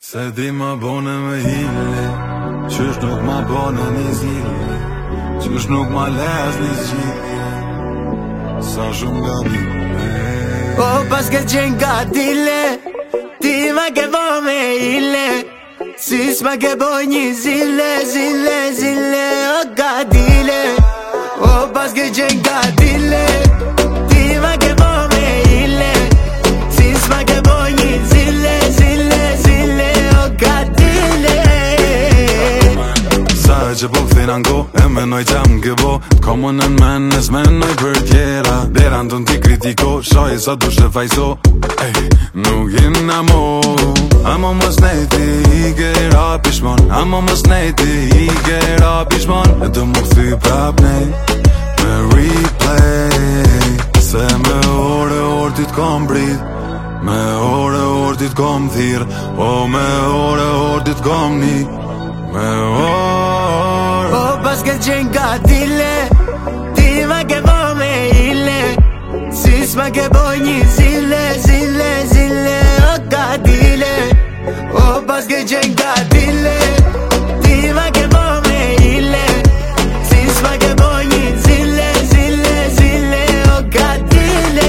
Se di ma bone me hile, qysh nuk ma bone një zile, qysh nuk ma les një zgjidhje, sa shumë gabime. O pas ke qenë gatile, ti ma ke bo me hile, si s'ma ke bo një zile, zile, zile, o gatile. O pas ke qenë gatile, ti ma ke bo me hile, si s'ma ke bo një zile, zile, zile, o gatile. Sa e që po këthina n'go, e menoj që m'ke bo, t'komunën men, e s'menoj për tjera, dera n'ton t'i kritiko, shoj sa du shte fajso, nuk jena mo. Amo mos nejti i gera pishmon, amo mos nejti i gera pishmon, e do mu këthy prap nej, me replay, se me ore ti t'kom brit, me ore ti t'kom thir, o me ore ti t'kom ni, me ore. O pas ke qenë gatile, ti ma ke bo me hile, si s'ma ke bo një zile, zile, zile, o gatile. O pas ke qenë gatile, ti ma ke bo me hile, si s'ma ke bo një zile, zile, zile, o gatile.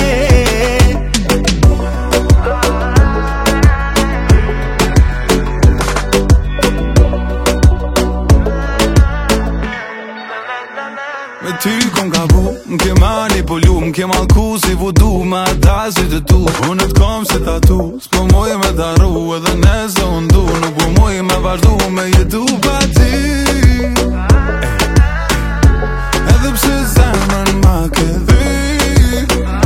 Me ty kom gabu, m'ke manipulu, m'ke malku si vudu, ma ta si të tu. Unë t'kom se tatu, s'po moj me t'arru, edhe nëse unë du, nuk po moj me vazhdu me jetu pa ty. Edhe pse zemrën ma ke dhy,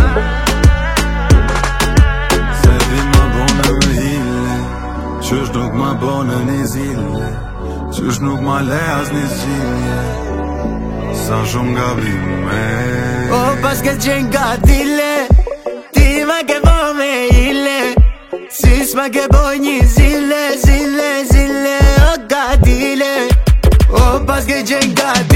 se di ma bone me hile, qysh nuk ma bone një zile, qysh nuk ma le as një zgjidhje, sa shumë gabime. O pas ke qenë gatile, ti ma ke bo me hile, si s'ma ke bo një zile, zile, zile, o gatile. O pas ke qenë gatile.